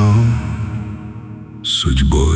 решено судьбой.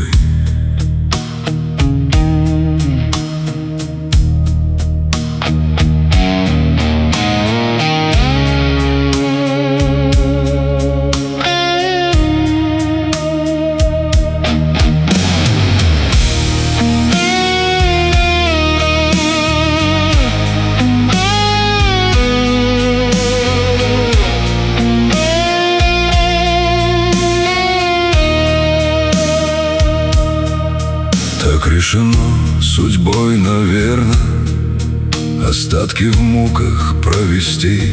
Так решено судьбой, наверно, остатки в муках провести,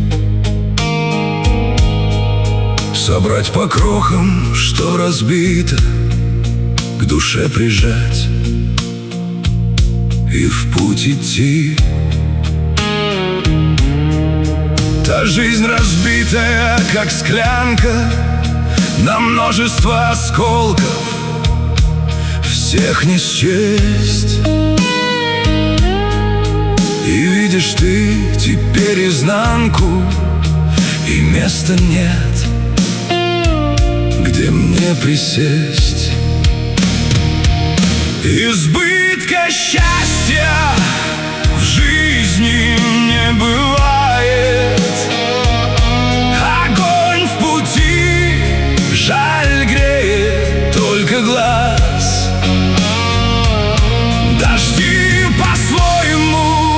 собрать по крохам, что разбито, к душе прижать и в путь идти. Та жизнь разбитая, как склянка, на множество осколков, всех не счесть. И видишь ты теперь изнанку, и места нет, где мне присесть. Избытка счастья в жизни не бывает. Огонь в пути, жаль, греет только глаз. Дожди по-своему,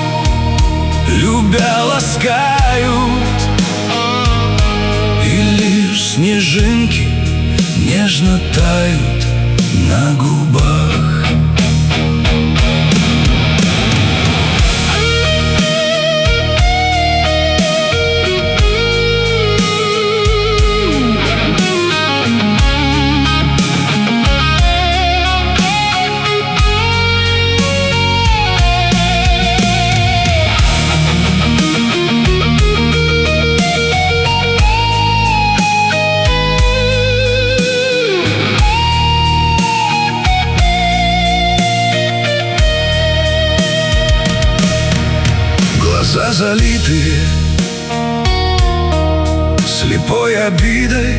любя, ласкают, и лишь снежинки нежно тают на губах. Глаза залитые слепой обидой,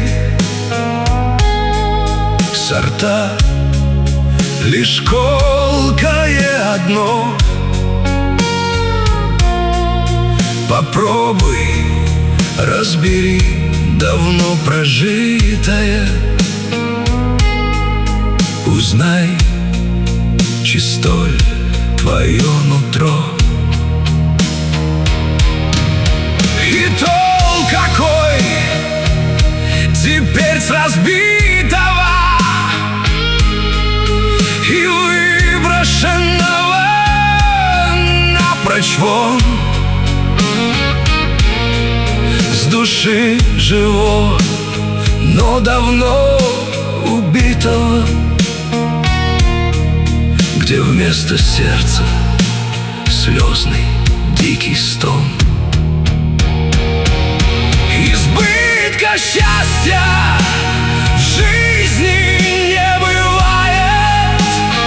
сорта лишь колкое одно. Попробуй, разбери давно прожитое, узнай, чистоль твое нутро. И толк какой теперь с разбитого и выброшенного напрочь вон, с души живого, но давно убитого, где вместо сердца слезный дикий стон. Избытка счастья в жизни не бывает.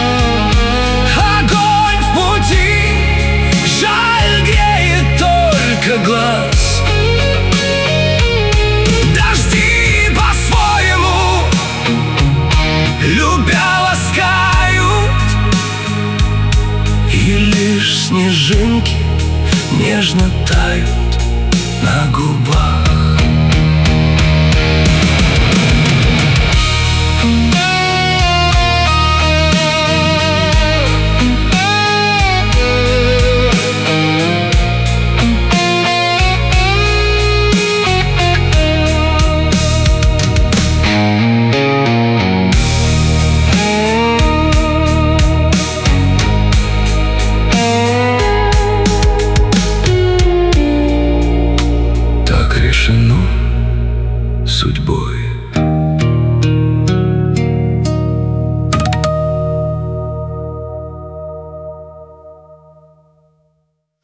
Огонь в пути, жаль, греет только глаз. Дожди по-своему, любя, ласкают, и лишь снежинки нежно тают на губах. Решено судьбой.